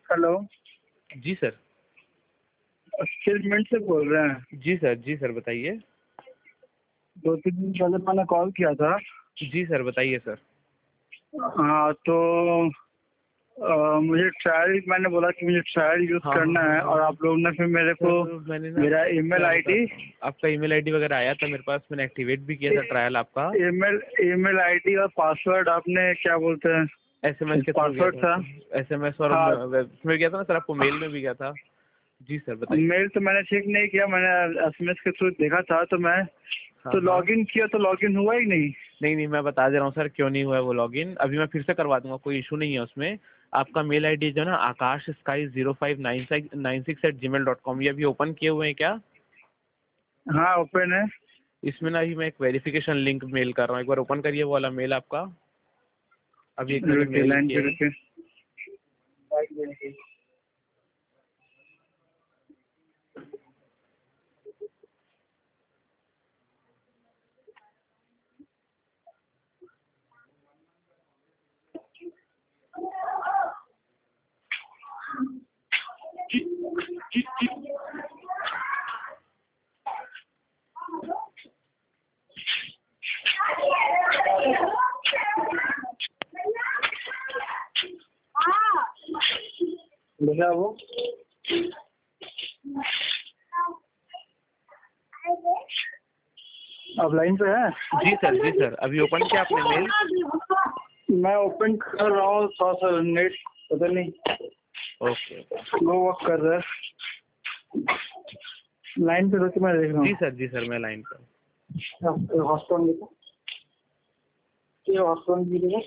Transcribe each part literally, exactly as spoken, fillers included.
Hello. जी sir. Statement से बोल रहे हैं? जी सर, जी सर, बताइए। दो तीन दिन पहले मैंने कॉल किया था। जी सर, बताइए सर। हाँ तो आ, मुझे ट्रायल, मैंने बोला कि मुझे ट्रायल यूज हाँ करना हाँ है, हाँ और हाँ आप लोगों ने फिर मेरे को सर, मैंने ना मेरा आपको ईमेल क्या आईडी बताता हूँ, आपका ईमेल आईडी वगैरह आया था मेरे पास, मैंने एक्टिवेट भी किया था ट्रायल आपका। ईमेल ईमेल आईडी और पासवर्ड आपने क्या बोलते हैं, एसएमएस के थ्रू गया पासवर्ड था था। सर, एसएमएस और हाँ, वेब में गया था ना सर, आपको मेल में भी गया था। जी सर, बताइए। मेल तो मैंने चेक नहीं किया, मैंने एसएमएस के थ्रू देखा था, तो मैं हाँ तो हाँ। लॉगिन किया तो लॉगिन हुआ ही नहीं। नहीं नहीं, मैं बता दे रहा हूँ सर क्यों नहीं हुआ है वो लॉगिन। अभी मैं फिर से करवा दूंगा, कोई इशू नहीं है उसमें। आपका मेल आईडी जो है ना, Akash sky zero five nine six nine six eight Gmail dot com, ये अभी ओपन किए हुए हैं क्या? हाँ, ओपन है। इसमें ना अभी मैं एक वेरिफिकेशन लिंक मेल कर रहा हूँ, एक बार ओपन करिए वो वाला मेल आपका। अभी एक मैंने रुकिए, मेल लाइन पे किया है। रुकिए। भैया वो अब लाइन पे है? जी सर, जी सर, अभी ओपन किया आपने मेल? मैं ओपन कर रहा हूँ, थोड़ा सा नेट पता नहीं ओके। स्लो वर्क कर रहा है। लाइन पे रुके, मैं देख रहा हूँ। जी सर, जी सर, मैं लाइन पर। हॉस्टॉन देखो, ये हॉस्टॉन भी देखो।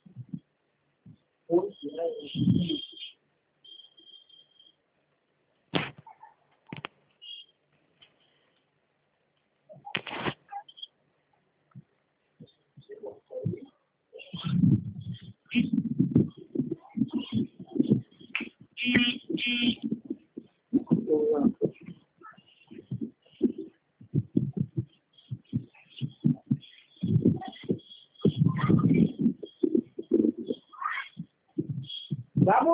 बाबू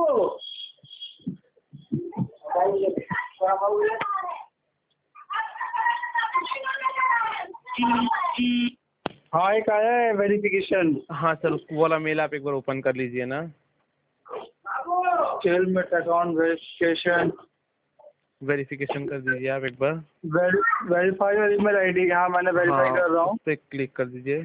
हाँ, एक आया है वेरिफिकेशन। हाँ सर, उसको वाला मेल आप एक बार ओपन कर लीजिए ना। स्टेटमेंट अकाउंट वेरिफिकेशन, वेरिफिकेशन कर दीजिए आप एक बार। वेरीफाई और ईमेल आईडी। हाँ, मैंने वेरीफाई हाँ, कर रहा उस हूँ। पर क्लिक कर दीजिए।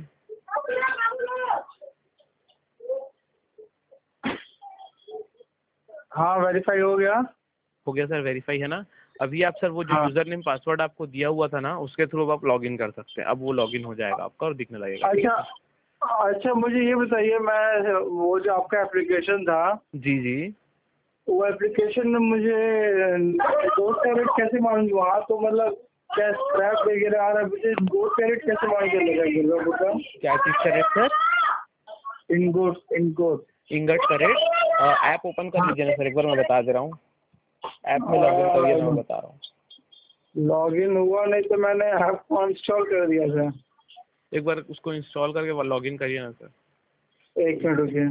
हाँ, वेरीफाई हो गया। हो गया सर, वेरीफाई है ना। अभी आप सर वो जो हाँ, यूजर नेम पासवर्ड आपको दिया हुआ था ना, उसके थ्रू आप लॉगिन कर सकते हैं। अब वो लॉगिन हो जाएगा आपका और दिखने लगेगा। अच्छा अच्छा, मुझे ये बताइए, मैं वो जो आपका एप्लीकेशन था, जी जी। वो एप्लीकेशन में मुझे दो कैरेट कैसे मालूम? वहाँ तो मतलब क्या स्क्रैप वगैरह आ रहा है, मुझे दो कैरेट कैसे मालूम चलेगा ये लोगों का? क्या चीज का rate sir? Ingot ingot ingot का रेट। ऐप ओपन कर लीजिए ना सर, एक बार मैं बता दे रहा हूँ। ऐप में लॉगिन करिए ना, मैं बता रहा हूँ। लॉगिन हुआ नहीं तो मैंने ऐप को अनइंस्टॉल कर दिया था। एक बार उसको इंस्टॉल करके लॉगिन करिए ना सर। एक मिनट रुकिए।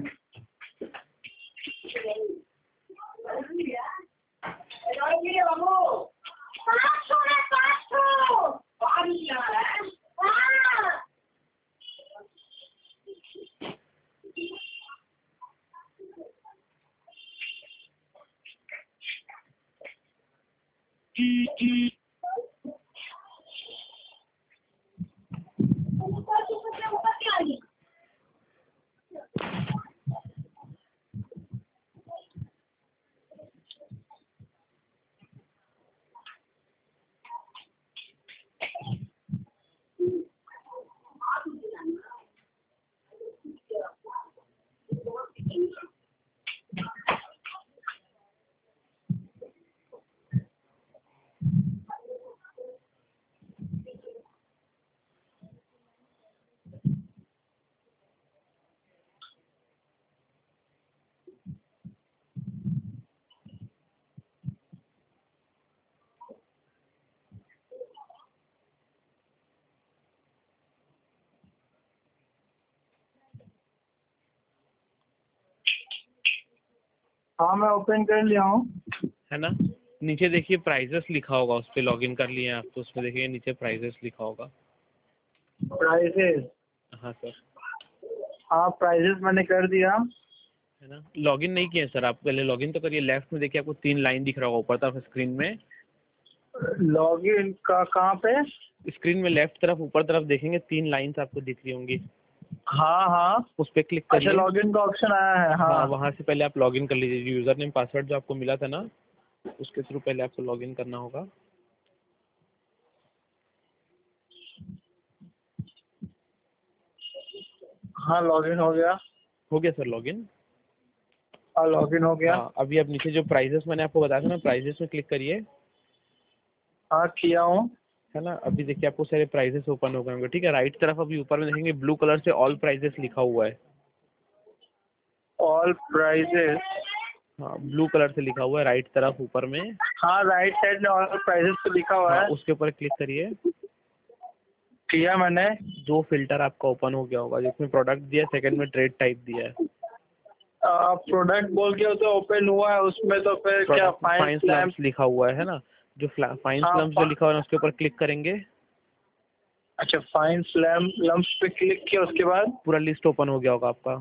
हाँ मैं ओपन कर लिया हूँ। है ना, नीचे देखिए प्राइजेस लिखा होगा, उस पर लॉगिन कर लिए हैं आप तो उसमें देखिए नीचे प्राइजेस लिखा होगा। प्राइसेस, हाँ सर। हाँ प्राइसेस मैंने कर दिया। है ना, लॉगिन नहीं किया सर आप, पहले लॉगिन तो करिए। लेफ्ट में देखिए आपको तीन लाइन दिख रहा होगा ऊपर तरफ स्क्रीन में। लॉगिन का कहाँ पे? स्क्रीन में लेफ्ट तरफ ऊपर तरफ देखेंगे तीन लाइंस आपको दिख रही होंगी, हाँ हाँ। उस पर क्लिक अच्छा करिए। लॉगिन का ऑप्शन आया है, हाँ, हाँ। वहाँ से पहले आप लॉगिन कर लीजिए, यूज़र नेम पासवर्ड जो आपको मिला था ना उसके थ्रू पहले आपको लॉगिन करना होगा। हाँ लॉगिन हो गया। हो गया सर लॉगिन? हाँ लॉगिन हो गया। हाँ, अभी आप नीचे जो प्राइजेस मैंने आपको बताया था ना, प्राइजेस में क्लिक करिए। हाँ किया हूँ। है ना, अभी देखिए आपको सारे प्राइजेस ओपन हो गए होंगे। ठीक है, राइट तरफ अभी ऊपर में देखेंगे ब्लू कलर से ऑल प्राइजेस लिखा हुआ है। ऑल प्राइजेस, हाँ, ब्लू कलर से लिखा हुआ है राइट तरफ ऊपर में। हाँ राइट साइड में ऑल प्राइजेस तो लिखा हुआ हाँ, है। उसके ऊपर क्लिक करिए। किया मैंने। दो फिल्टर आपका ओपन हो गया होगा, जिसमें प्रोडक्ट दिया है, सेकंड में ट्रेड टाइप दिया है। प्रोडक्ट बोल के तो ओपन हुआ है, उसमें तो फिर क्या फाइन फाइन स्लैम्प स्लम्स लिखा हुआ है ना, जो फाइन हाँ, स्लम्स जो लिखा हुआ है ना उसके ऊपर क्लिक करेंगे। अच्छा फाइन स्लैम लम्प्स पे क्लिक किया, उसके बाद पूरा लिस्ट ओपन हो गया होगा आपका।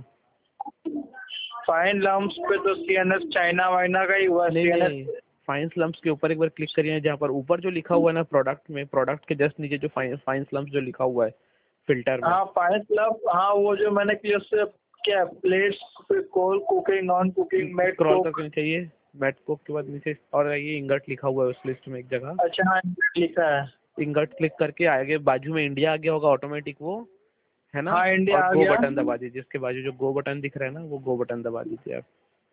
फाइन लम्प्स पे तो सीएनएस चाइना वाइना का ही हुआ। नहीं सीएनएस नहीं, फाइन स्लम्स के ऊपर एक बार क्लिक करिए, जहाँ पर ऊपर जो लिखा हुआ है ना प्रोडक्ट में, प्रोडक्ट के जस्ट नीचे जो फाइन फाइन स्लम्स जो लिखा हुआ है फिल्टर में। हाँ फाइन स्लम्प, हाँ वो जो मैंने किया उससे क्या प्लेट्स पे coal cooking non cooking mat scroll cook. करके चाहिए, मैट कोक के बाद नीचे और ये इंगट लिखा हुआ है उस लिस्ट में एक जगह। अच्छा हाँ लिखा है। इंगट क्लिक करके आगे बाजू में इंडिया आ गया होगा ऑटोमेटिक वो, है ना। हाँ इंडिया और आ गो गया। बटन दबा दीजिए, इसके बाजू जो गो बटन दिख रहा है ना वो गो बटन दबा दीजिए आप।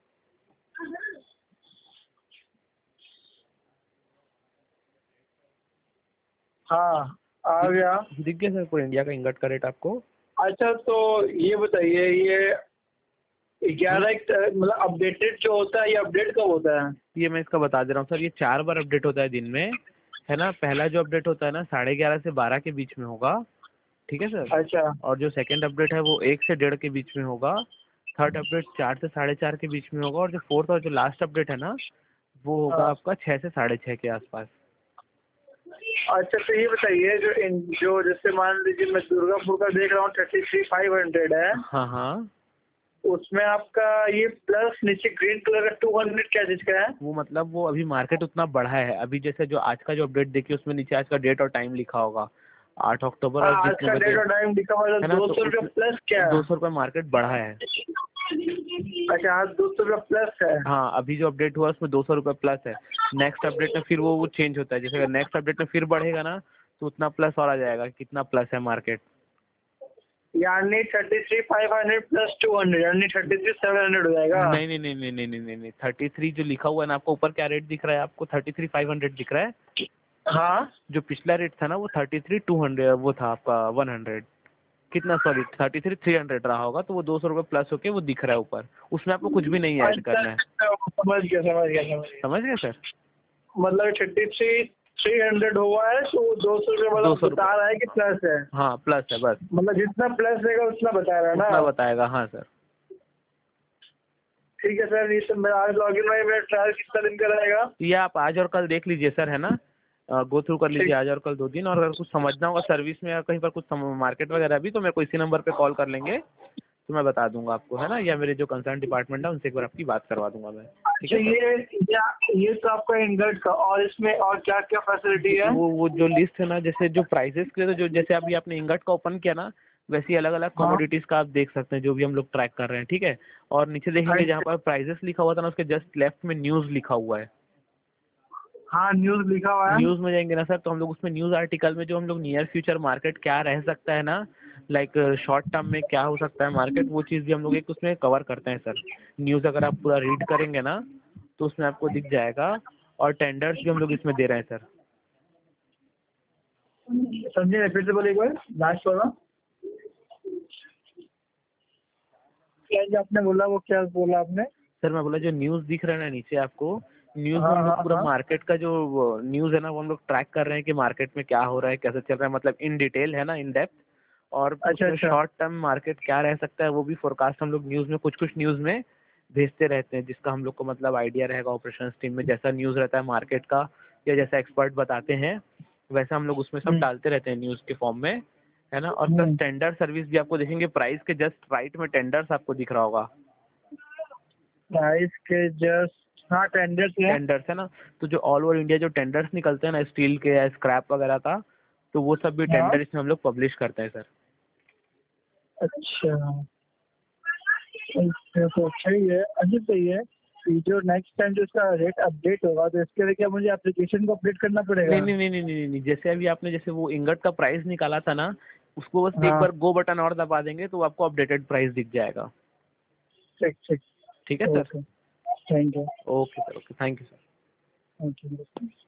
हाँ आ गया। दिख गया सर पूरा इंडिया का इंगट का रेट आपको। अच्छा तो ये बताइए, ये ग्यारह मतलब अपडेटेड जो होता है, ये अपडेट कब होता है? ये मैं इसका बता दे रहा हूँ सर, ये चार बार अपडेट होता है दिन में, है ना। पहला जो अपडेट होता है ना साढ़े ग्यारह से बारह के बीच में होगा, ठीक है सर। अच्छा और जो सेकंड अपडेट है वो एक से डेढ़ के बीच में होगा। थर्ड अपडेट चार से साढ़े चार के बीच में होगा। और जो फोर्थ और जो लास्ट अपडेट है ना वो होगा हाँ। आपका छः से साढ़े छः के आसपास। अच्छा तो ये बताइए, जो इन जो जैसे मान लीजिए मैं दुर्गापुर का देख रहा हूँ थर्टी थ्री फाइव हंड्रेड है, हाँ हाँ, उसमें आपका ये प्लस नीचे ग्रीन कलर का टू हंड्रेड क्या चीज का है? वो मतलब वो अभी मार्केट उतना बढ़ा है। अभी जैसे जो आज का जो अपडेट देखिए उसमें नीचे आज का डेट और टाइम लिखा होगा, आठ अक्टूबर हाँ और आज जितने का बजे, डेट और टाइम लिखा हुआ है, है ना। दो तो सौ रुपया उसमें प्लस क्या दो है? सौ रुपये मार्केट बढ़ा है। अच्छा आज दो सौ रुपया प्लस है। हाँ, अभी जो अपडेट हुआ उसमें दो सौ रुपये प्लस है। नेक्स्ट अपडेट में फिर वो वो चेंज होता है, जैसे अगर नेक्स्ट अपडेट में फिर बढ़ेगा ना तो उतना प्लस और आ जाएगा, कितना प्लस है मार्केट। यानी thirty three five hundred plus two hundred यानी थर्टी थ्री सेवन हंड्रेड हो जाएगा। नहीं नहीं नहीं नहीं नहीं नहीं नहीं नहीं, थर्टी थ्री जो लिखा हुआ है ना आपको ऊपर क्या रेट दिख रहा है, आपको थर्टी थ्री फाइव हंड्रेड दिख रहा है। हाँ जो पिछला रेट था ना वो थर्टी थ्री टू हंड्रेड वो था आपका वन हंड्रेड, कितना sorry thirty three three hundred रहा होगा, तो वो दो सौ रुपये प्लस होके वो दिख रहा है ऊपर। उसमें आपको कुछ भी नहीं ऐड अच्छा करना है। समझ गया समझ गया समझ गया। समझ गए सर? मतलब थर्टी थ्री थ्री हंड्रेड हुआ है तो दो सौ रुपये दो मतलब सौ बता रहा है कि प्लस है। हाँ प्लस है बस, मतलब जितना प्लस रहेगा उतना बता रहा है उतना ना। बताएगा। हाँ सर। ठीक है सर, ये तो मैं आज लॉगिन में मेरा ट्रायल कितना दिन का रहेगा? ये आप आज और कल देख लीजिए सर, है ना। गो थ्रू कर लीजिए ठीक। आज और कल दो दिन, और अगर कुछ समझना होगा सर्विस में या कहीं पर कुछ मार्केट वगैरह भी तो मेरे को इसी नंबर पे कॉल कर लेंगे, तो मैं बता दूंगा आपको, है ना। या मेरे जो कंसर्न डिपार्टमेंट है उनसे एक बार आपकी बात करवा दूंगा मैं। ठीक अच्छा है सर? ये या, ये तो आपका इंगट का, और इसमें और क्या क्या फैसिलिटी है? वो वो जो लिस्ट है ना, जैसे जो प्राइजेस के लिए, तो जो जैसे अभी आपने इंगट का ओपन किया ना वैसे ही अलग अलग हाँ कमोडिटीज का आप देख सकते हैं जो भी हम लोग ट्रैक कर रहे हैं, ठीक है। और नीचे देखेंगे जहाँ पर प्राइजेस लिखा हुआ था ना उसके जस्ट लेफ्ट में न्यूज़ लिखा हुआ है। हाँ न्यूज लिखा हुआ है। न्यूज़ में जाएंगे ना सर तो हम लोग उसमें न्यूज़ आर्टिकल में जो हम लोग नियर फ्यूचर मार्केट क्या रह सकता है ना, लाइक शॉर्ट टर्म में क्या हो सकता है मार्केट, वो चीज़ भी हम लोग एक उसमें कवर करते हैं सर। न्यूज़ अगर आप पूरा रीड करेंगे ना तो उसमें आपको दिख जाएगा। और टेंडर्स भी हम लोग इसमें दे रहे हैं सर। समझे, फिर से बोले एक बार लास्ट वाला क्या जो आपने बोला, वो क्या बोला आपने? सर मैं बोला जो न्यूज़ दिख रहा है ना नीचे आपको, न्यूज़ में हाँ हम लोग हाँ पूरा हाँ। मार्केट का जो न्यूज़ है ना वो हम लोग ट्रैक कर रहे हैं कि मार्केट में क्या हो रहा है, कैसे चल रहा है, मतलब इन डिटेल, है ना, इन डेप्थ। और अच्छा उसमें अच्छा। शॉर्ट टर्म मार्केट क्या रह सकता है वो भी फोरकास्ट हम लोग न्यूज़ में कुछ कुछ न्यूज़ में भेजते रहते हैं, जिसका हम लोग को मतलब आइडिया रहेगा ऑपरेशंस टीम में, जैसा न्यूज़ रहता है मार्केट का या जैसा एक्सपर्ट बताते हैं वैसा हम लोग उसमें सब हम्म, डालते रहते हैं न्यूज़ के फॉर्म में, है ना। और प्लस हम्म, टेंडर सर्विस भी आपको देखेंगे, प्राइस के जस्ट राइट में टेंडर्स आपको दिख रहा होगा। प्राइस के जस्ट, हाँ टेंडर से है। टेंडर्स है ना, तो जो ऑल ओवर इंडिया जो टेंडर्स निकलते हैं ना स्टील के या स्क्रैप वगैरह का, तो वो सब भी हाँ, टेंडर इसमें हम लोग पब्लिश करते हैं सर। अच्छा, अच्छा, तो अच्छा ही है, अच्छा सही है। फिर जो नेक्स्ट टाइम जो इसका रेट अपडेट होगा तो इसके लिए क्या मुझे एप्लीकेशन को अपडेट करना नहीं पड़ेगा? नहीं नहीं नहीं नहीं नहीं, जैसे अभी आपने जैसे वो इंगट का प्राइस निकाला था ना, उसको बस एक हाँ, बार गो बटन और दबा देंगे तो आपको अपडेटेड प्राइस दिख जाएगा। ठीक ठीक, ठीक है सर। Okay, thank you, okay sir, okay, thank you sir. Thank you.